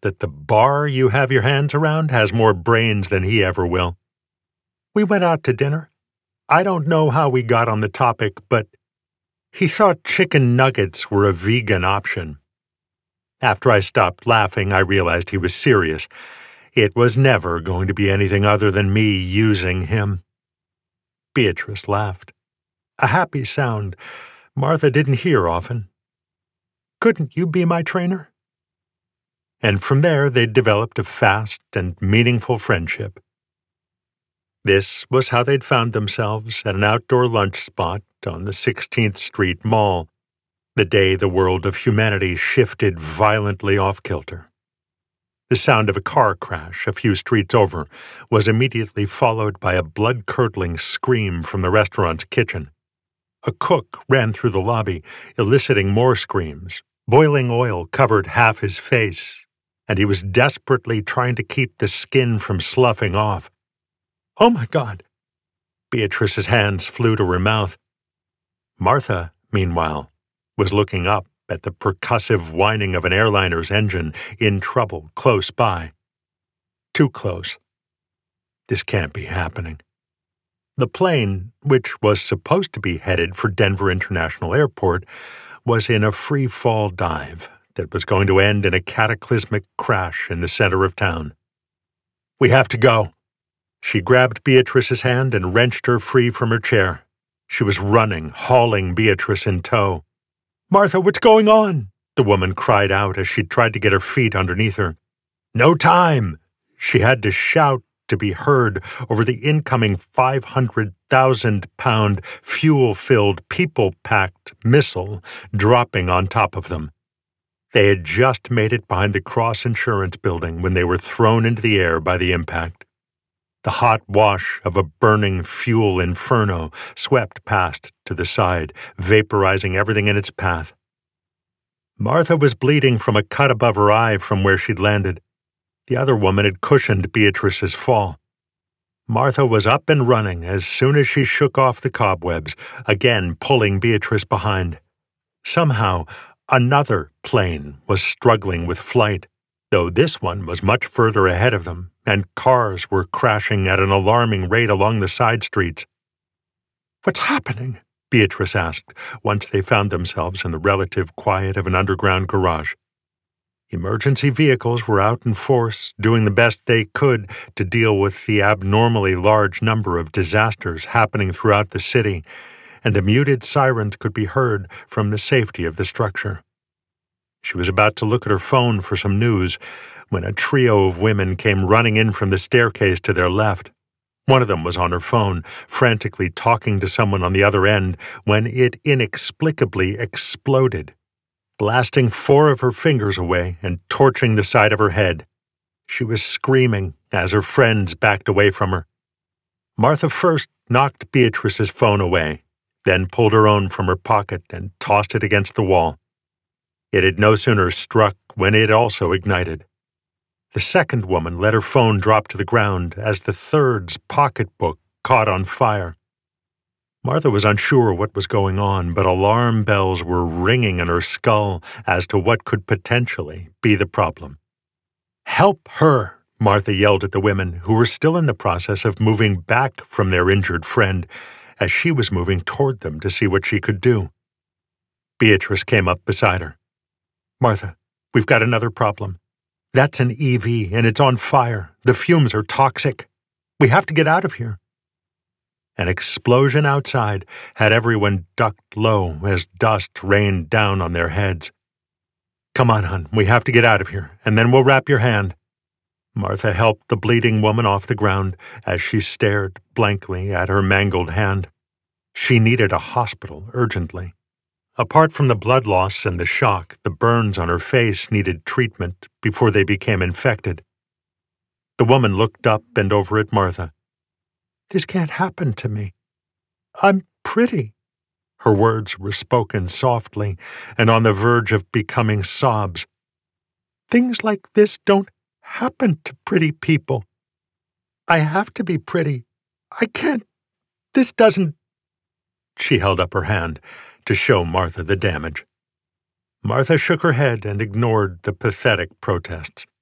that the bar you have your hands around has more brains than he ever will. We went out to dinner. I don't know how we got on the topic, but he thought chicken nuggets were a vegan option. After I stopped laughing, I realized he was serious. It was never going to be anything other than me using him. Beatrice laughed. A happy sound Martha didn't hear often. Couldn't you be my trainer? And from there they'd developed a fast and meaningful friendship. This was how they'd found themselves at an outdoor lunch spot on the 16th Street Mall, the day the world of humanity shifted violently off-kilter. The sound of a car crash a few streets over was immediately followed by a blood-curdling scream from the restaurant's kitchen. A cook ran through the lobby, eliciting more screams. Boiling oil covered half his face, and he was desperately trying to keep the skin from sloughing off. "Oh, my God!" Beatrice's hands flew to her mouth. Martha, meanwhile, was looking up at the percussive whining of an airliner's engine in trouble close by. Too close. This can't be happening. The plane, which was supposed to be headed for Denver International Airport, was in a free-fall dive that was going to end in a cataclysmic crash in the center of town. "We have to go." She grabbed Beatrice's hand and wrenched her free from her chair. She was running, hauling Beatrice in tow. "Martha, what's going on?" the woman cried out as she tried to get her feet underneath her. "No time!" She had to shout to be heard over the incoming 500,000-pound, fuel-filled, people-packed missile dropping on top of them. They had just made it behind the Cross Insurance Building when they were thrown into the air by the impact. The hot wash of a burning fuel inferno swept past to the side, vaporizing everything in its path. Martha was bleeding from a cut above her eye from where she'd landed. The other woman had cushioned Beatrice's fall. Martha was up and running as soon as she shook off the cobwebs, again pulling Beatrice behind. Somehow, another plane was struggling with flight, though this one was much further ahead of them, and cars were crashing at an alarming rate along the side streets. "What's happening?" Beatrice asked, once they found themselves in the relative quiet of an underground garage. Emergency vehicles were out in force, doing the best they could to deal with the abnormally large number of disasters happening throughout the city, and the muted sirens could be heard from the safety of the structure. She was about to look at her phone for some news when a trio of women came running in from the staircase to their left. One of them was on her phone, frantically talking to someone on the other end, when it inexplicably exploded, blasting 4 of her fingers away and torching the side of her head. She was screaming as her friends backed away from her. Martha first knocked Beatrice's phone away, then pulled her own from her pocket and tossed it against the wall. It had no sooner struck when it also ignited. The second woman let her phone drop to the ground as the third's pocketbook caught on fire. Martha was unsure what was going on, but alarm bells were ringing in her skull as to what could potentially be the problem. "Help her!" Martha yelled at the women, who were still in the process of moving back from their injured friend, as she was moving toward them to see what she could do. Beatrice came up beside her. "Martha, we've got another problem. That's an EV, and it's on fire. The fumes are toxic. We have to get out of here." An explosion outside had everyone ducked low as dust rained down on their heads. "Come on, hon, we have to get out of here, and then we'll wrap your hand." Martha helped the bleeding woman off the ground as she stared blankly at her mangled hand. She needed a hospital urgently. Apart from the blood loss and the shock, the burns on her face needed treatment before they became infected. The woman looked up and over at Martha. "This can't happen to me. I'm pretty." Her words were spoken softly and on the verge of becoming sobs. "Things like this don't happen to pretty people. I have to be pretty. I can't. This doesn't—" She held up her hand to show Martha the damage. Martha shook her head and ignored the pathetic protests.